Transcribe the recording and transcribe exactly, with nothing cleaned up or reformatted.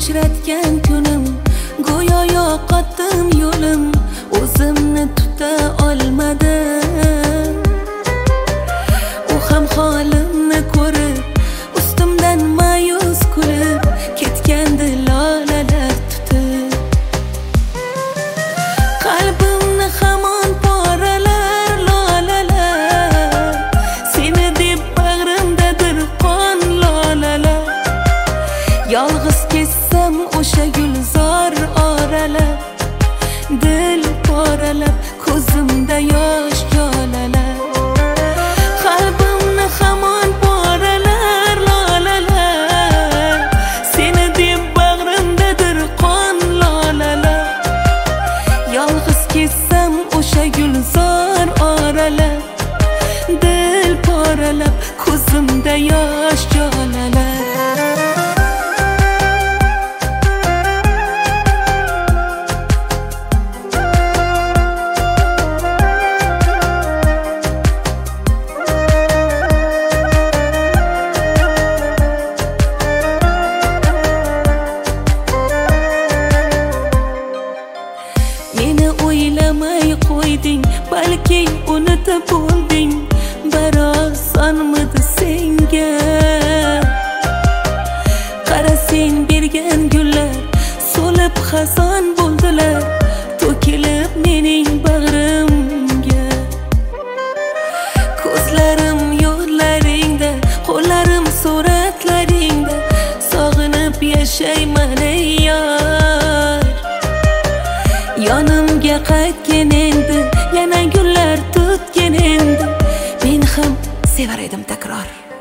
uchratgan kunim, go'yo yo'qotdim yo'lim, o'zimni tuta olmadim. U ham holimni ko'rib, ustimdan ma'yus kulib ketgandi lolalar tutib. Qalbimni hamon poralar lolalar, seni deb bag'rimdadir qon lolalar. Yolg'iz ketsam o'sha gulzor oralab, dil poralab, ko'zimda yosh jolalar. Qalbimni hamon poralar lolalar, seni deb bag'rimdadir qon lolalar. Yolg'iz ketsam o'sha gulzor oralab, dil poralab, ko'zimda yosh jolalar. Meni o'ylamay qo'yding, balki unutib bo'lding. Biroz sonmidi senga. Qara sen bergan gullar so'lib xazon bo'ldilar, to'kilib mening bag'rimga. Ko'zlarim yo'llaringda, qo'llarim suratlaringda, sog'inib yashayman ey yor. Yonimga qaytgin endi, yana gullar tutgin endi, men ham sevar edim takror.